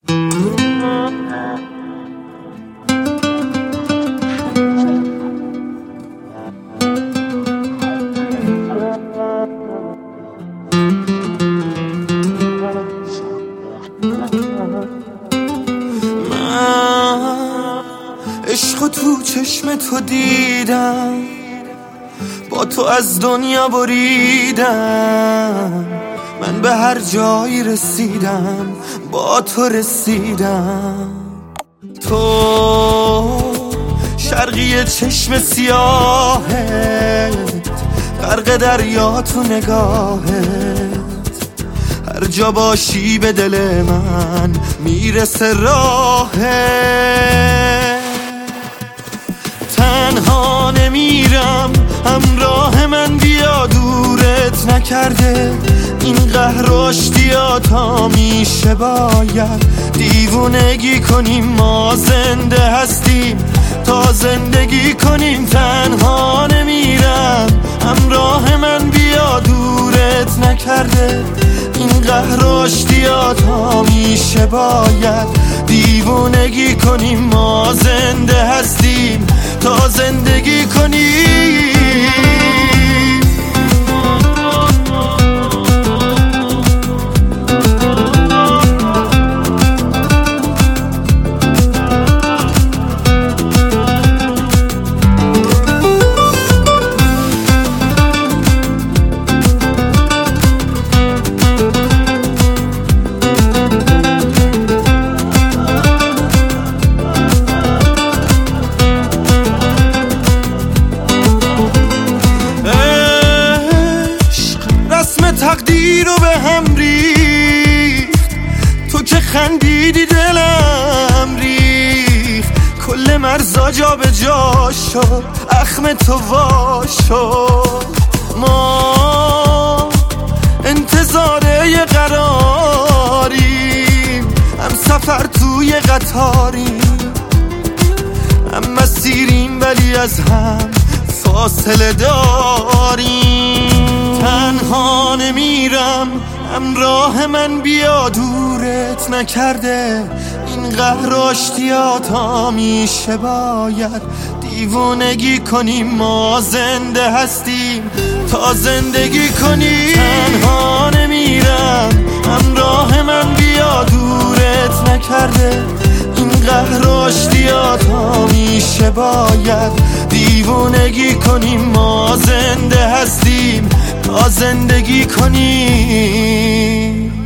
عشقو تو چشم تو دیدم، با تو از دنیا بریدم. من به هر جایی رسیدم، با تو رسیدم. تو شرقی چشم سیاهت، غرق دریا تو نگاهت. هر جا باشی به دل من میرسه راهت. تنها نمیرم، همراه من بیا، دورت نکرده این قهر و اشتیاط میشه. باید دیوونگی کنیم، ما زنده هستیم تا زندگی کنیم. تنها نمیرم، همراه من بیا، دورت نکرده این قهر و اشتیاط میشه. باید دیوونگی کنیم، ما زنده هستیم تا زندگی کنیم. تقدیر رو به هم ریخت، تو که خندیدی دلم ریخت. کل مرزا جا به جا شد، اخم تو وا شد. ما انتظار یه قراریم، هم سفر توی قطاریم، هم مسیریم ولی از هم فاصله داریم. تنها نمیرم، همراه من بیا، دورت نکرده این قهر و اشتیاط میشه. باید دیوونگی کنیم، ما زنده هستیم تا زندگی کنیم. تنها نمیرم، همراه من بیا، دورت نکرده این قهر و اشتیاط میشه. باید دیوونگی کنیم، ما زنده هستیم تا زندگی کنیم.